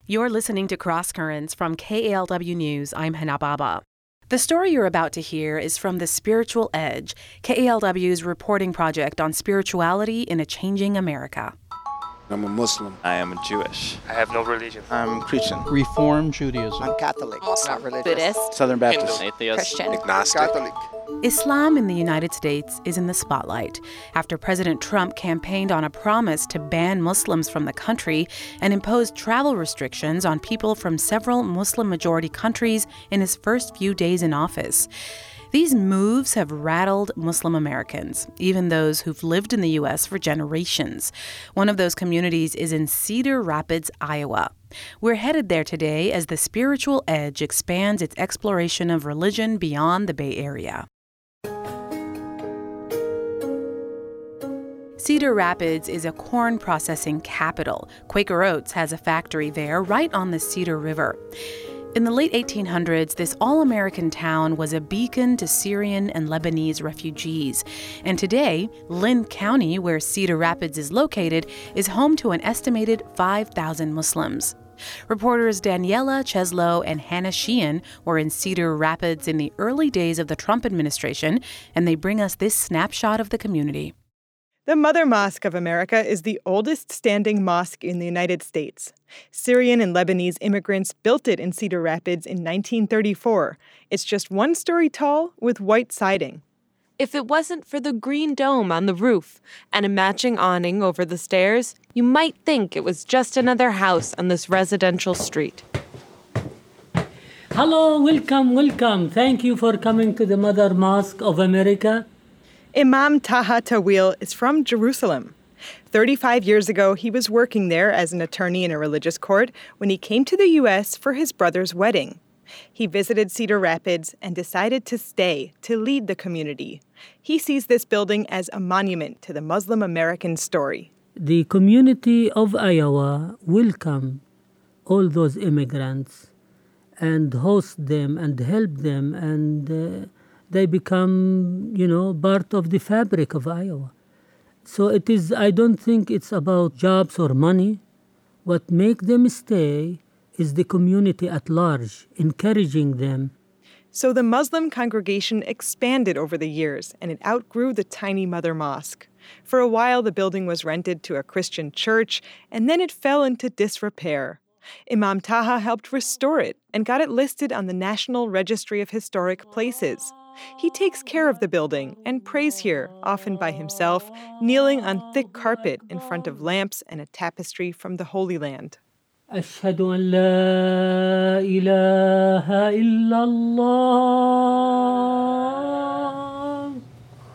You're listening to Cross Currents from KALW News. I'm Hannah Baba. The story you're about to hear is from The Spiritual Edge, KALW's reporting project on spirituality in a changing America. I'm a Muslim. I am Jewish. I have no religion. I'm Christian. Reform Judaism. I'm Catholic. Muslim. Not religious. Buddhist. Southern Baptist. Atheist. Christian. Agnostic. Catholic. Islam in the United States is in the spotlight after President Trump campaigned on a promise to ban Muslims from the country and impose travel restrictions on people from several Muslim-majority countries in his first few days in office. These moves have rattled Muslim Americans, even those who've lived in the U.S. for generations. One of those communities is in Cedar Rapids, Iowa. We're headed there today as The Spiritual Edge expands its exploration of religion beyond the Bay Area. Cedar Rapids is a corn processing capital. Quaker Oats has a factory there right on the Cedar River. In the late 1800s, this all-American town was a beacon to Syrian and Lebanese refugees. And today, Lynn County, where Cedar Rapids is located, is home to an estimated 5,000 Muslims. Reporters Daniela Cheslow and Hannah Sheehan were in Cedar Rapids in the early days of the Trump administration, and they bring us this snapshot of the community. The Mother Mosque of America is the oldest standing mosque in the United States. Syrian and Lebanese immigrants built it in Cedar Rapids in 1934. It's just one story tall with white siding. If it wasn't for the green dome on the roof and a matching awning over the stairs, you might think it was just another house on this residential street. Hello, welcome. Thank you for coming to the Mother Mosque of America. Imam Taha Tawil is from Jerusalem. 35 years ago, he was working there as an attorney in a religious court when he came to the U.S. for his brother's wedding. He visited Cedar Rapids and decided to stay to lead the community. He sees this building as a monument to the Muslim American story. The community of Iowa welcome all those immigrants and host them and help them, and they become, part of the fabric of Iowa. So I don't think it's about jobs or money. What makes them stay is the community at large, encouraging them. So the Muslim congregation expanded over the years, and it outgrew the tiny Mother Mosque. For a while, the building was rented to a Christian church, and then it fell into disrepair. Imam Taha helped restore it and got it listed on the National Registry of Historic Places. He takes care of the building and prays here, often by himself, kneeling on thick carpet in front of lamps and a tapestry from the Holy Land. Ashhadu an la ilaha illallah.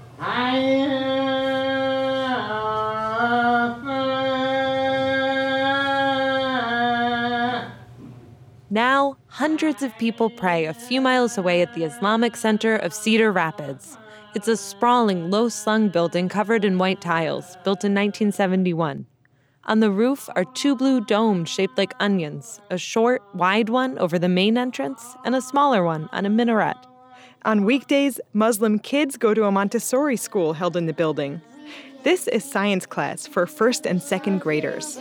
Now, hundreds of people pray a few miles away at the Islamic Center of Cedar Rapids. It's a sprawling, low-slung building covered in white tiles, built in 1971. On the roof are two blue domes shaped like onions, a short, wide one over the main entrance and a smaller one on a minaret. On weekdays, Muslim kids go to a Montessori school held in the building. This is science class for first and second graders.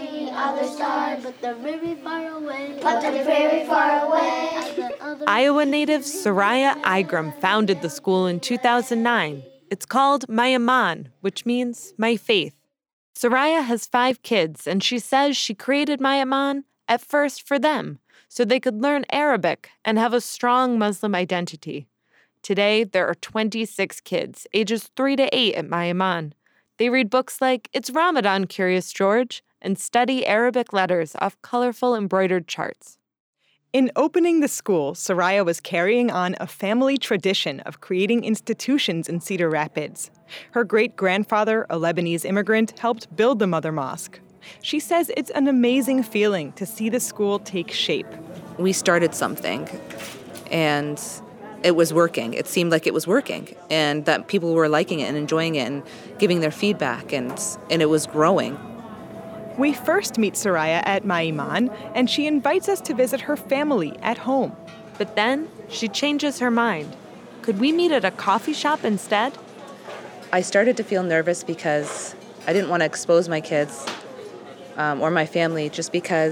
Iowa native Soraya Igram founded the school in 2009. It's called My Iman, which means my faith. Soraya has 5 kids, and she says she created My Iman at first for them, so they could learn Arabic and have a strong Muslim identity. Today, there are 26 kids, ages 3 to 8 at My Iman. They read books like It's Ramadan, Curious George, and study Arabic letters off colorful embroidered charts. In opening the school, Soraya was carrying on a family tradition of creating institutions in Cedar Rapids. Her great-grandfather, a Lebanese immigrant, helped build the Mother Mosque. She says it's an amazing feeling to see the school take shape. We started something, and it was working. It seemed like it was working, and that people were liking it and enjoying it and giving their feedback, and it was growing. We first meet Soraya at My Iman, and she invites us to visit her family at home. But then she changes her mind. Could we meet at a coffee shop instead? I started to feel nervous because I didn't want to expose my kids or my family, just because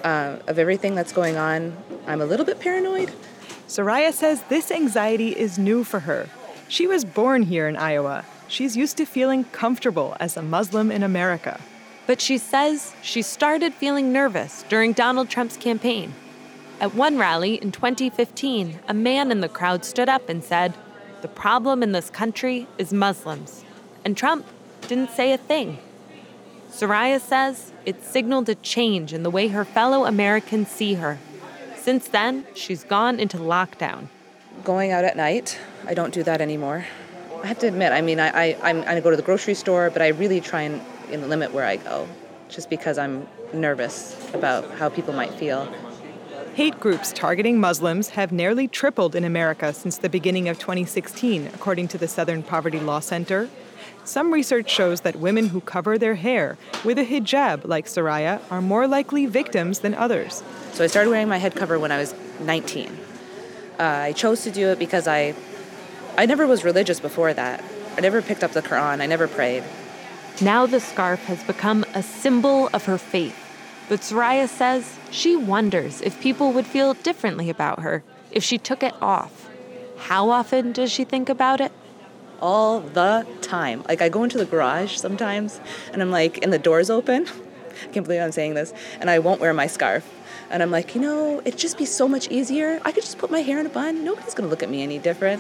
of everything that's going on, I'm a little bit paranoid. Soraya says this anxiety is new for her. She was born here in Iowa. She's used to feeling comfortable as a Muslim in America. But she says she started feeling nervous during Donald Trump's campaign. At one rally in 2015, a man in the crowd stood up and said, "The problem in this country is Muslims." And Trump didn't say a thing. Soraya says it signaled a change in the way her fellow Americans see her. Since then, she's gone into lockdown. Going out at night, I don't do that anymore. I have to admit, I go to the grocery store, but I really try and limit where I go, just because I'm nervous about how people might feel. Hate groups targeting Muslims have nearly tripled in America since the beginning of 2016, according to the Southern Poverty Law Center. Some research shows that women who cover their hair with a hijab, like Soraya, are more likely victims than others. So I started wearing my head cover when I was 19. I chose to do it because I never was religious before that. I never picked up the Quran. I never prayed. Now the scarf has become a symbol of her faith. But Soraya says she wonders if people would feel differently about her if she took it off. How often does she think about it? All the time. Like, I go into the garage sometimes, and I'm like, and the door's open. I can't believe I'm saying this. And I won't wear my scarf. And I'm like, it'd just be so much easier. I could just put my hair in a bun. Nobody's going to look at me any different.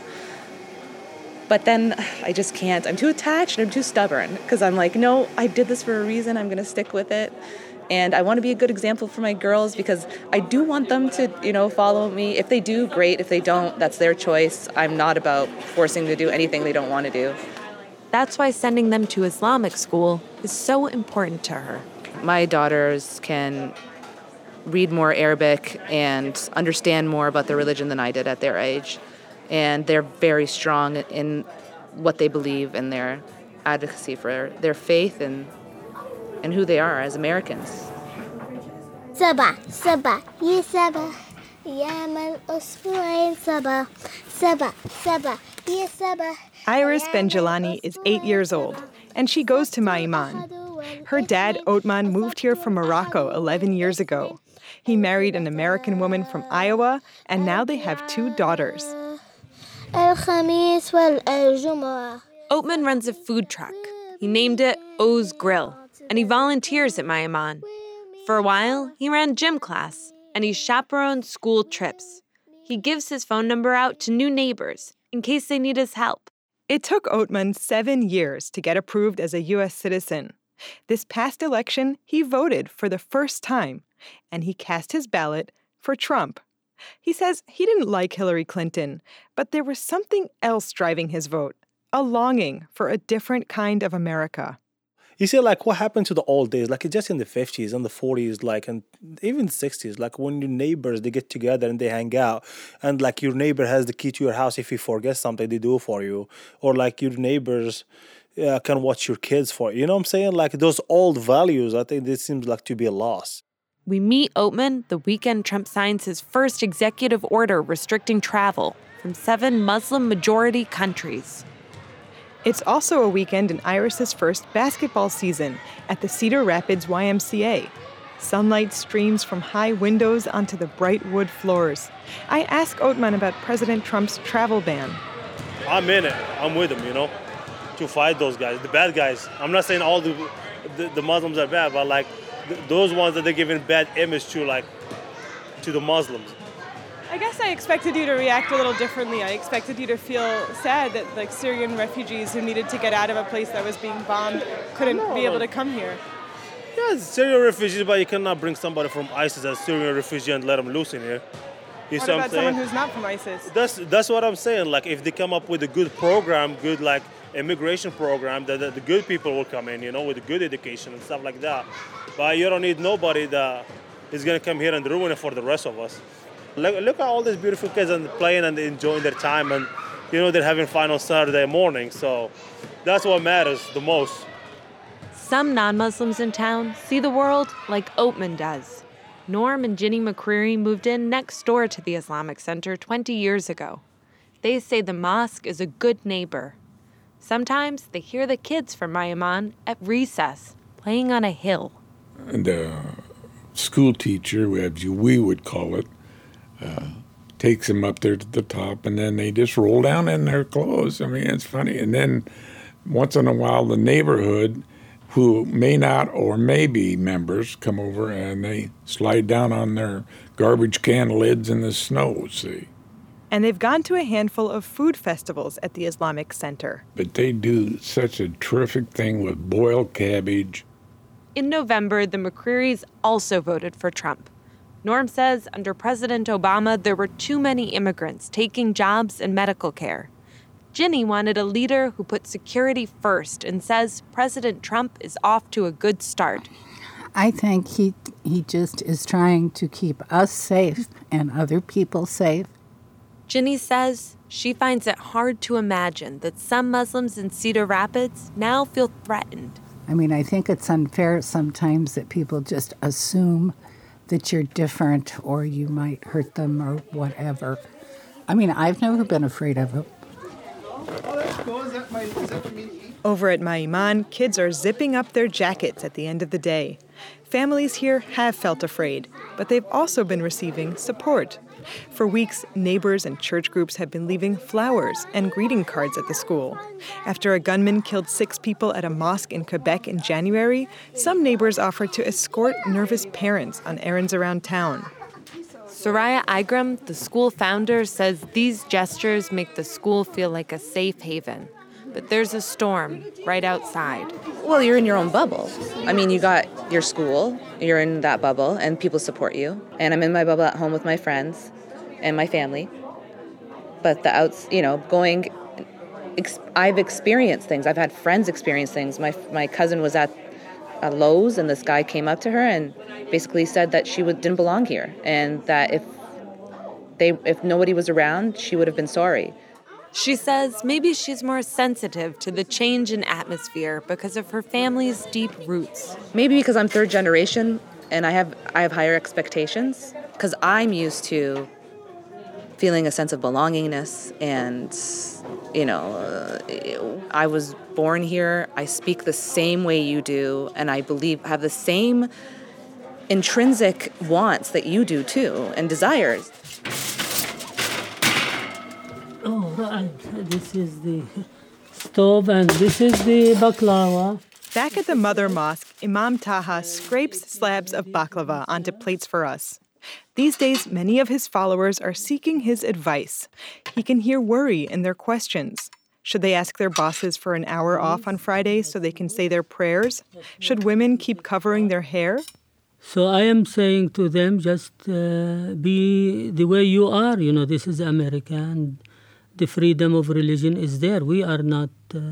But then I just can't. I'm too attached and I'm too stubborn because I'm like, no, I did this for a reason. I'm going to stick with it. And I want to be a good example for my girls because I do want them to, follow me. If they do, great. If they don't, that's their choice. I'm not about forcing them to do anything they don't want to do. That's why sending them to Islamic school is so important to her. My daughters can read more Arabic and understand more about their religion than I did at their age. And they're very strong in what they believe and their advocacy for their faith and who they are as Americans. سبع يا أيام الأسبوعين سبع يا Iris Benjelani is 8 years old, and she goes to Maiman. Her dad, Otman, moved here from Morocco 11 years ago. He married an American woman from Iowa, and now they have 2 daughters. Otman runs a food truck. He named it O's Grill, and he volunteers at Maiman. For a while, he ran gym class, and he chaperoned school trips. He gives his phone number out to new neighbors in case they need his help. It took Otman 7 years to get approved as a U.S. citizen. This past election, he voted for the first time, and he cast his ballot for Trump. He says he didn't like Hillary Clinton, but there was something else driving his vote, a longing for a different kind of America. You see, what happened to the old days, just in the 50s and the 40s, and even 60s, when your neighbors, they get together and they hang out, and, your neighbor has the key to your house. If you forget something, they do it for you. Or, your neighbors can watch your kids for you. You know what I'm saying? Those old values, I think this seems to be a loss. We meet Otman the weekend Trump signs his first executive order restricting travel from 7 Muslim-majority countries. It's also a weekend in Iris's first basketball season at the Cedar Rapids YMCA. Sunlight streams from high windows onto the bright wood floors. I ask Otman about President Trump's travel ban. I'm in it. I'm with him, to fight those guys, the bad guys. I'm not saying all the Muslims are bad, but those ones that they're giving bad image to the Muslims. I guess I expected you to react a little differently. I expected you to feel sad that Syrian refugees who needed to get out of a place that was being bombed couldn't be able to come here. Yeah, Syrian refugees, but you cannot bring somebody from ISIS as Syrian refugee and let them loose in here. What about someone who's not from ISIS? That's what I'm saying. If they come up with a good program, good immigration program, that the good people will come in, with a good education and stuff like that. But you don't need nobody that is going to come here and ruin it for the rest of us. Look at all these beautiful kids and playing and enjoying their time, and they're having fun on Saturday morning. So that's what matters the most. Some non-Muslims in town see the world like Otman does. Norm and Ginny McCreary moved in next door to the Islamic Center 20 years ago. They say the mosque is a good neighbor. Sometimes they hear the kids from Maiman at recess playing on a hill. The school teacher, as we would call it, takes them up there to the top, and then they just roll down in their clothes. I mean, it's funny. And then once in a while, the neighborhood, who may not or may be members, come over and they slide down on their garbage can lids in the snow, see. And they've gone to a handful of food festivals at the Islamic Center. But they do such a terrific thing with boiled cabbage. In November, the McCrearys also voted for Trump. Norm says under President Obama, there were too many immigrants taking jobs and medical care. Ginny wanted a leader who put security first and says President Trump is off to a good start. I think he just is trying to keep us safe and other people safe. Ginny says she finds it hard to imagine that some Muslims in Cedar Rapids now feel threatened. I mean, I think it's unfair sometimes that people just assume that you're different or you might hurt them or whatever. I mean, I've never been afraid of it. Oh, that's cool. Is that for me to eat? Over at Maiman, kids are zipping up their jackets at the end of the day. Families here have felt afraid, but they've also been receiving support. For weeks, neighbors and church groups have been leaving flowers and greeting cards at the school. After a gunman killed 6 people at a mosque in Quebec in January, some neighbors offered to escort nervous parents on errands around town. Soraya Igram, the school founder, says these gestures make the school feel like a safe haven. But there's a storm right outside. Well, you're in your own bubble. I mean, you got your school, you're in that bubble, and people support you. And I'm in my bubble at home with my friends and my family. But I've experienced things. I've had friends experience things. My cousin was at Lowe's, and this guy came up to her and basically said that she didn't belong here, and that if nobody was around, she would have been sorry. She says maybe she's more sensitive to the change in atmosphere because of her family's deep roots. Maybe because I'm third generation and I have higher expectations, because I'm used to feeling a sense of belongingness and, I was born here, I speak the same way you do, and I believe have the same intrinsic wants that you do too, and desires. Oh, right. This is the stove and this is the baklava. Back at the Mother Mosque, Imam Taha scrapes slabs of baklava onto plates for us. These days, many of his followers are seeking his advice. He can hear worry in their questions. Should they ask their bosses for an hour off on Fridays so they can say their prayers? Should women keep covering their hair? So I am saying to them, just be the way you are. This is America, and the freedom of religion is there. We are not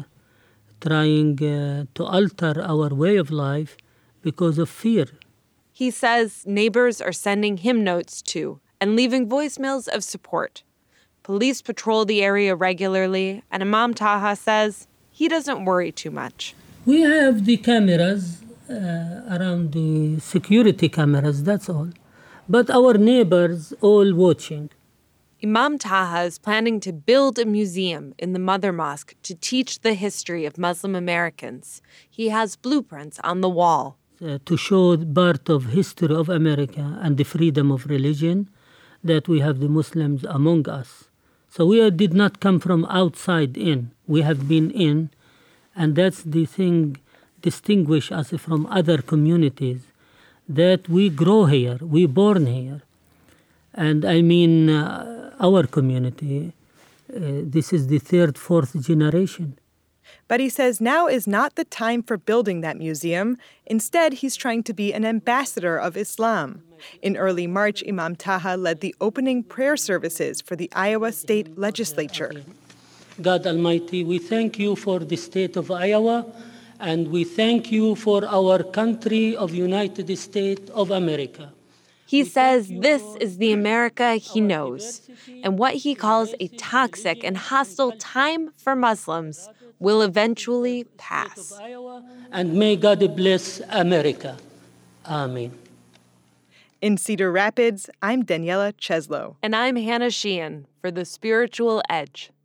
trying to alter our way of life because of fear. He says neighbors are sending him notes too and leaving voicemails of support. Police patrol the area regularly, and Imam Taha says he doesn't worry too much. We have the cameras around, the security cameras, that's all. But our neighbors all watching. Imam Taha is planning to build a museum in the Mother Mosque to teach the history of Muslim Americans. He has blueprints on the wall. To show part of history of America and the freedom of religion, that we have the Muslims among us. So we did not come from outside in. We have been in, and that's the thing distinguish us from other communities, that we grow here, we born here. And I mean, our community, this is the 3rd, 4th generation. But he says now is not the time for building that museum. Instead, he's trying to be an ambassador of Islam. In early March, Imam Taha led the opening prayer services for the Iowa State Legislature. God Almighty, we thank you for the state of Iowa, and we thank you for our country of United States of America. He says this is the America he knows, and what he calls a toxic and hostile time for Muslims will eventually pass. And may God bless America. Amen. In Cedar Rapids, I'm Daniela Cheslow. And I'm Hannah Sheehan for The Spiritual Edge.